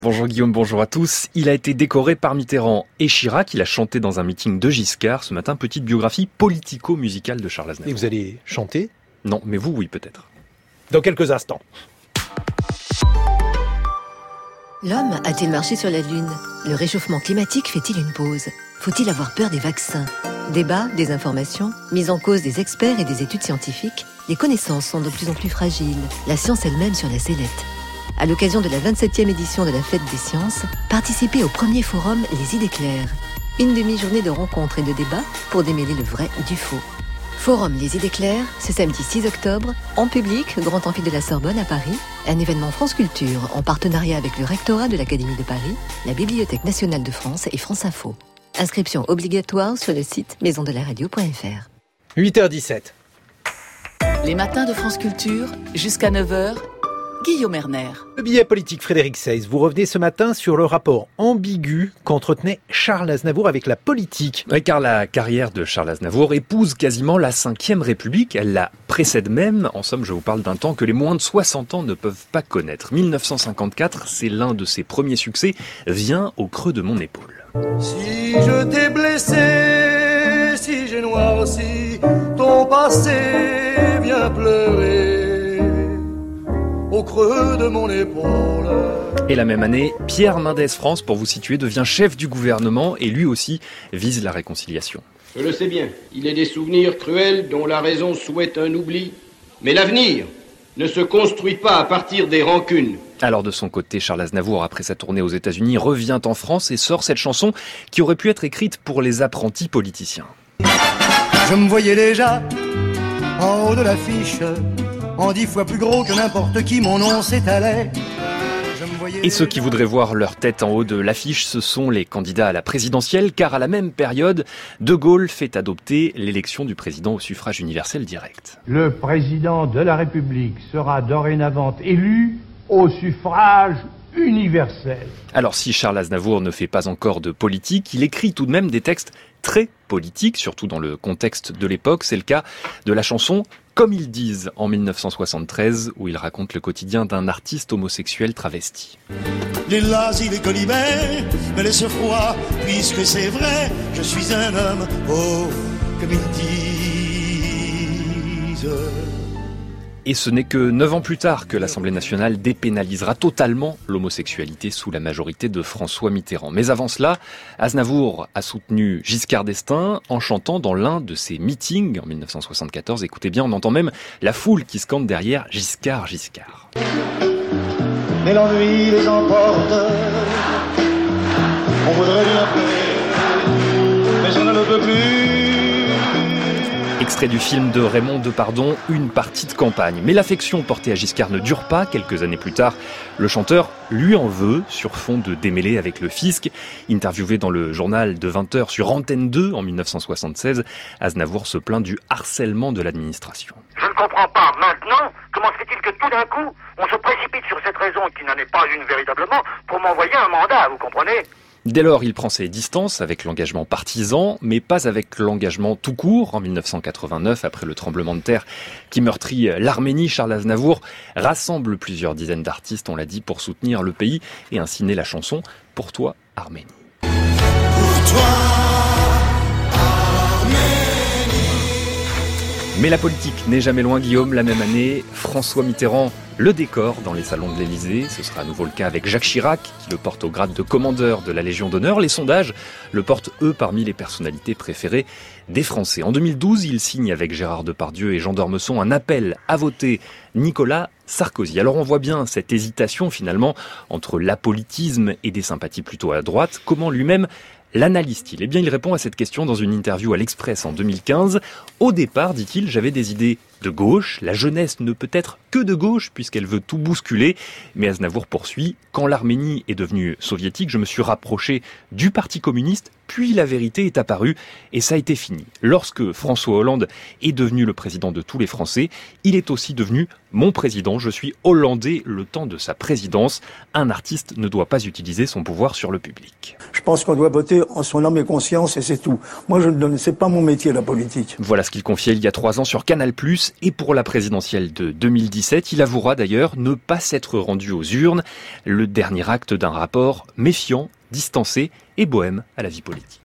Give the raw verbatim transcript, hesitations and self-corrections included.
Bonjour Guillaume, bonjour à tous. Il a été décoré par Mitterrand et Chirac. Il a chanté dans un meeting de Giscard. Ce matin, petite biographie politico-musicale de Charles Aznavour. Et vous allez chanter ? Non, mais vous, oui, peut-être. Dans quelques instants. L'homme a-t-il marché sur la Lune ? Le réchauffement climatique fait-il une pause ? Faut-il avoir peur des vaccins ? Débat, désinformation, mise en cause des experts et des études scientifiques, les connaissances sont de plus en plus fragiles, la science elle-même sur la sellette. À l'occasion de la vingt-septième édition de la Fête des Sciences, participez au premier forum Les Idées Claires. Une demi-journée de rencontres et de débats pour démêler le vrai du faux. Forum Les Idées Claires, ce samedi six octobre, en public, Grand Amphi de la Sorbonne à Paris, un événement France Culture en partenariat avec le rectorat de l'Académie de Paris, la Bibliothèque nationale de France et France Info. Inscription obligatoire sur le site maison de la radio point f r. huit heures dix-sept. Les matins de France Culture, jusqu'à neuf heures, Guillaume Erner. Le billet politique Frédéric Seyss, vous revenez ce matin sur le rapport ambigu qu'entretenait Charles Aznavour avec la politique. Oui, car la carrière de Charles Aznavour épouse quasiment la cinquième République. Elle la précède même. En somme, je vous parle d'un temps que les moins de soixante ans ne peuvent pas connaître. mille neuf cent cinquante-quatre, c'est l'un de ses premiers succès, vient au creux de mon épaule. Si je t'ai blessé, si j'ai noirci ton passé, viens pleurer au creux de mon épaule. Et la même année, Pierre Mendès France, pour vous situer, devient chef du gouvernement et lui aussi vise la réconciliation. Je le sais bien, il est des souvenirs cruels dont la raison souhaite un oubli, mais l'avenir ne se construit pas à partir des rancunes. Alors de son côté, Charles Aznavour, après sa tournée aux États-Unis, revient en France et sort cette chanson qui aurait pu être écrite pour les apprentis politiciens. Je me voyais déjà en haut de l'affiche, en dix fois plus gros que n'importe qui, mon nom s'étalait. Et ceux qui voudraient voir leur tête en haut de l'affiche, ce sont les candidats à la présidentielle, car à la même période, De Gaulle fait adopter l'élection du président au suffrage universel direct. Le président de la République sera dorénavant élu au suffrage universel. Alors si Charles Aznavour ne fait pas encore de politique, il écrit tout de même des textes très politiques, surtout dans le contexte de l'époque. C'est le cas de la chanson « Comme ils disent » en mille neuf cent soixante-treize, où il raconte le quotidien d'un artiste homosexuel travesti. Les lazis, les colibets me laissent froid, puisque c'est vrai, je suis un homme, oh, comme ils disent. Et ce n'est que neuf ans plus tard que l'Assemblée nationale dépénalisera totalement l'homosexualité sous la majorité de François Mitterrand. Mais avant cela, Aznavour a soutenu Giscard d'Estaing en chantant dans l'un de ses meetings en mille neuf cent soixante-quatorze. Écoutez bien, on entend même la foule qui scande derrière « Giscard, Giscard ». Mais l'ennui les emporte, on voudrait bien faire, mais on ne le peut plus. Extrait du film de Raymond Depardon, Une partie de campagne. Mais l'affection portée à Giscard ne dure pas. Quelques années plus tard, le chanteur lui en veut sur fond de démêlés avec le fisc. Interviewé dans le journal de vingt heures sur Antenne deux en mille neuf cent soixante-seize, Aznavour se plaint du harcèlement de l'administration. Je ne comprends pas maintenant comment se fait-il que tout d'un coup, on se précipite sur cette raison qui n'en est pas une véritablement pour m'envoyer un mandat, vous comprenez ? Dès lors, il prend ses distances avec l'engagement partisan, mais pas avec l'engagement tout court. En mille neuf cent quatre-vingt-neuf, après le tremblement de terre qui meurtrit l'Arménie, Charles Aznavour rassemble plusieurs dizaines d'artistes, on l'a dit, pour soutenir le pays et ainsi naît la chanson « Pour toi, Arménie ». Pour toi, Mais la politique n'est jamais loin, Guillaume. La même année, François Mitterrand le décore dans les salons de l'Élysée. Ce sera à nouveau le cas avec Jacques Chirac, qui le porte au grade de commandeur de la Légion d'honneur. Les sondages le portent, eux, parmi les personnalités préférées des Français. En deux mille douze, il signe avec Gérard Depardieu et Jean d'Ormesson un appel à voter Nicolas Sarkozy. Alors on voit bien cette hésitation, finalement, entre l'apolitisme et des sympathies plutôt à droite. Comment lui-même l'analyse-t-il ? Eh bien, il répond à cette question dans une interview à l'Express en deux mille quinze. Au départ, dit-il, j'avais des idées de gauche. La jeunesse ne peut être que de gauche puisqu'elle veut tout bousculer. Mais Aznavour poursuit. Quand l'Arménie est devenue soviétique, je me suis rapproché du Parti communiste, puis la vérité est apparue et ça a été fini. Lorsque François Hollande est devenu le président de tous les Français, il est aussi devenu mon président. Je suis hollandais le temps de sa présidence. Un artiste ne doit pas utiliser son pouvoir sur le public. Je pense qu'on doit voter en son âme et conscience et c'est tout. Moi, je ne c'est pas mon métier, la politique. Voilà ce qu'il confiait il y a trois ans sur Canal plus. dix et pour la présidentielle de deux mille dix-sept. Il avouera d'ailleurs ne pas s'être rendu aux urnes. Le dernier acte d'un rapport méfiant, distancé et bohème à la vie politique.